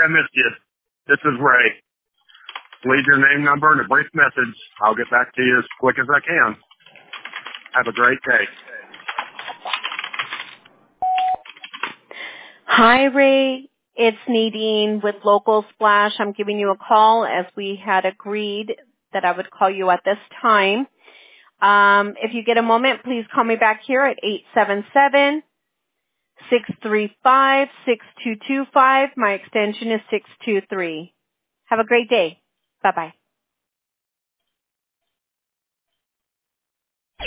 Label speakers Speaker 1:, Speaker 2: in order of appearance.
Speaker 1: I missed you. This is Ray. Leave your name, number, and a brief message. I'll get back to you as quick as I can. Have a great day.
Speaker 2: Hi, Ray. It's Nadine with Local Splash. I'm giving you a call as we had agreed that I would call you at this time. If you get a moment, please call me back here at 877-635-6225. My extension is 623. Have a great day. Bye-bye.